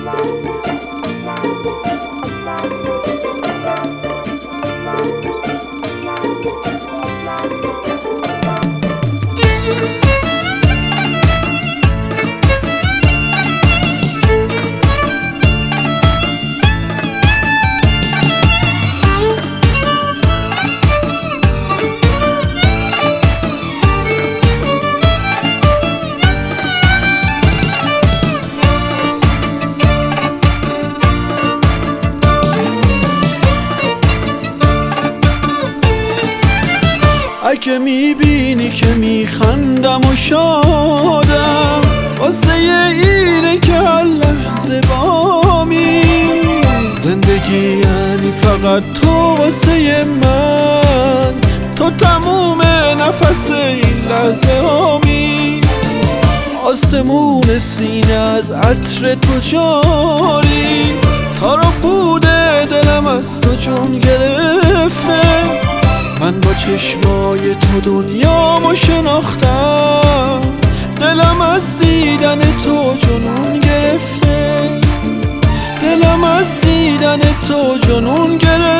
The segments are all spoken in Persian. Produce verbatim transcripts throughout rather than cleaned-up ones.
اگه میبینی که میخندم و شادم واسه اینه که هر لحظه بامی زندگی یعنی فقط تو واسه من، تو تموم نفس این لحظه هامی. آسمون سینه از عطر تو جاری، تار و پود دلم از تو جون گرفته. من با چشمای تو دنیامو شناختم، دلم از دیدن تو جنون گرفته. دلم از دیدن تو جنون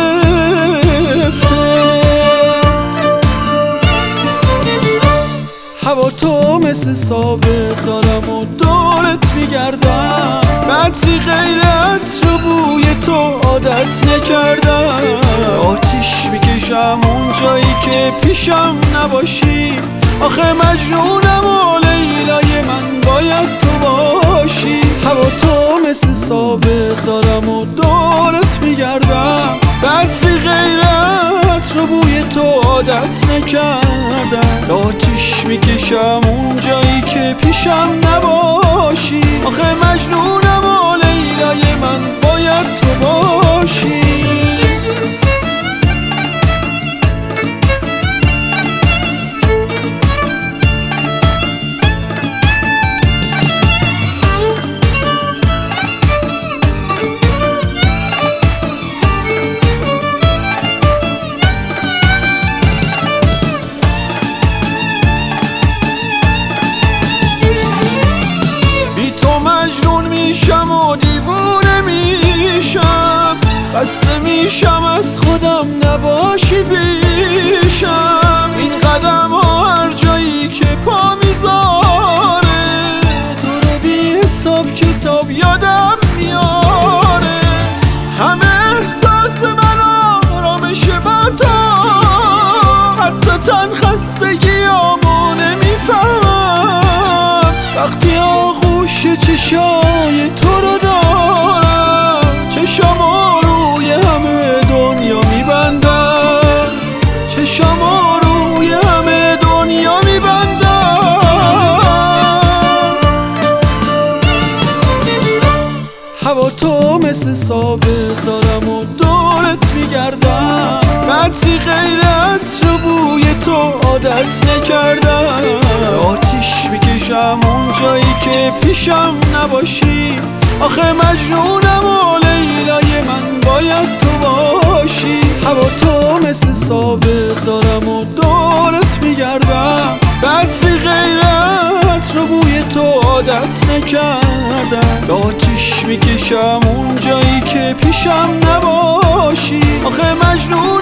گرفته. هوا تو مثل سابق دارم و دورت میگردم، بعضی غیرت رو بوی تو عادت نکردم. آتیش میکشم اون جایی که پیشم نباشی، آخه مجنونم و لیلای من باید تو باشی. هوا تو مثل سابق دارم و دورت میگردم، بعضی غیرت رو بوی تو عادت نکردم. آتیش میکشم اون جایی که پیشم نباشی، آخه مجنونم و لیلای من باید تو باشی. مجنون میشم و دیوونه میشم، خسته میشم از خودم نباشی پیشم. این قدم ها هر جایی که پا میذاره، تو رو بی حساب کتاب یادم میاره. همه احساس من آرامش بر تو، حتی تن خستگیامو نمیفهمم. وقتی آغوش چشای تو رو دارم، چشامو روی همه دنیا میبندم. چشامو روی همه دنیا میبندم. هوا تو مثل سابق دارم و دورت میگردم، بعضی غیرت رو بوی تو عادت نکردم. آتیش میکشم اون جایی که پیشم نباشی، آخه مجنونم و لیلای من باید تو باشی. هوا تو مثل سابق دارم و دورت میگردم، بعضی غیرت رو بوی تو عادت نکردم. آتیش میکشم اون جایی که پیشم نباشی، آخه مجنون